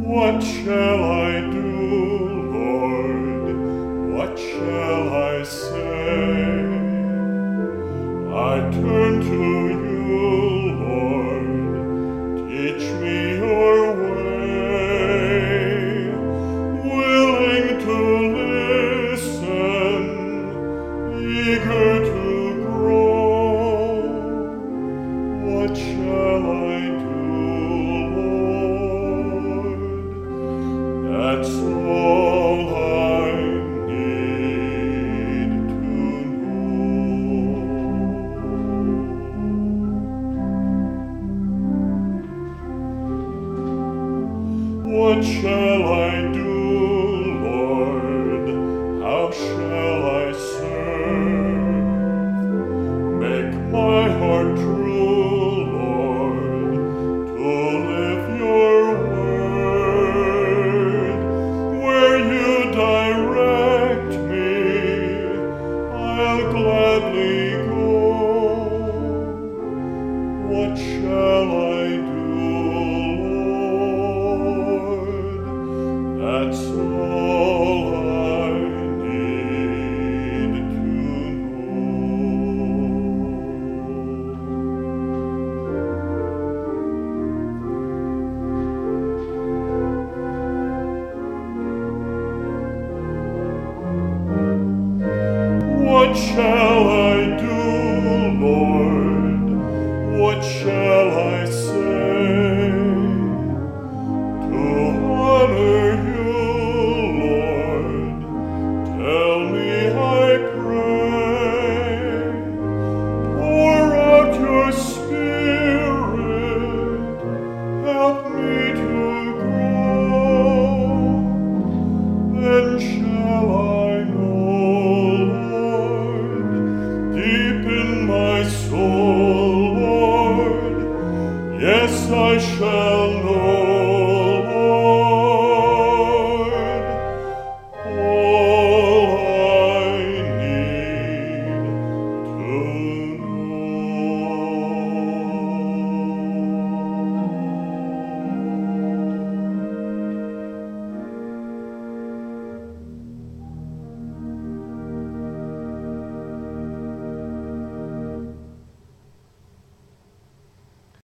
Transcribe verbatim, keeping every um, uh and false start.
What shall I do, Lord? What shall I say? I turn to you, Lord. Teach me your way. Willing to listen, eager to grow. What shall I do, Lord? That's all I need to know. What shall I do, Lord? How shall I serve? Make my heart true, Lord, to live your word. Where you direct me, I'll gladly go. What shall I do, Lord? That's all I need to know. What shall I do, Lord? What shall I say? To honor you, Lord, tell me, I pray. Pour out your Spirit, help me to grow. Then shall I know, Lord, deep in my soul, Lord, yes, I shall know.